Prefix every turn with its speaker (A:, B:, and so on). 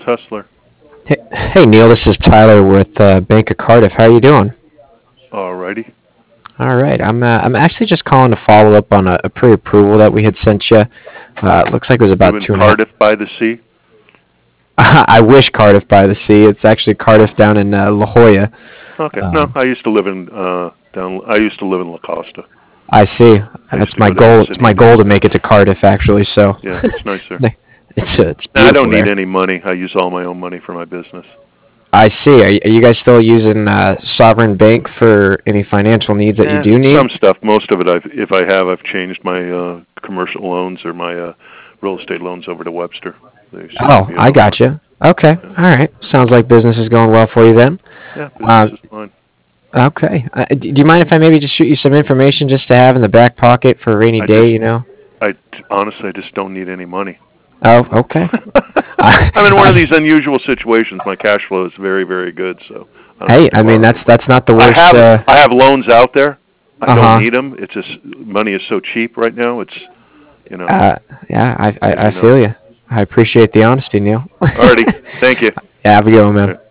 A: Hustler.
B: Hey, Neil, this is Tyler with Bank of Cardiff. How are you doing?
A: Alrighty.
B: All right, I'm actually just calling to follow up on a pre-approval that we had sent you. Looks like it was
A: You
B: about
A: in
B: two and a half.
A: Cardiff by the sea?
B: I wish Cardiff by the sea. It's actually Cardiff down in La Jolla.
A: Okay. No,
B: Um,
A: I used to live in down. I used to live in La Costa.
B: I see.
A: I used
B: That's
A: to
B: my
A: go down to
B: goal. It's
A: Sydney
B: my
A: and
B: goal to
A: visit.
B: make it to Cardiff, actually. So
A: Yeah, it's nice there.
B: it's
A: No, I
B: beautiful
A: don't need
B: there.
A: any money. I use all my own money for my business.
B: I see. Are you guys still using Sovereign Bank for any financial needs that you do
A: Some
B: need?
A: stuff. Most of it, if I have, I've changed my commercial loans or my real estate loans over to Webster. They seem to
B: Oh,
A: be a
B: I
A: lot more.
B: got you. Okay.
A: Yeah,
B: All right. Sounds like business is going well for you then.
A: yeah, business
B: Uh,
A: is fine.
B: okay. Do you mind if I maybe just shoot you some information just to have in the back pocket for a rainy
A: I just,
B: day? You know?
A: I honestly, I just don't need any money.
B: Oh, okay.
A: I'm in one of
B: I,
A: these unusual situations. My cash flow is very, very good, so I don't have
B: hey,
A: to
B: I mean
A: borrow any money.
B: that's not the
A: I
B: worst.
A: have I have loans out there. I don't
B: Uh
A: need them. It's just money is so cheap right now. It's you know,
B: uh. Yeah,
A: as
B: I
A: you know.
B: feel you. I appreciate the honesty, Neil.
A: Alrighty, thank you.
B: Yeah, have a good one, man.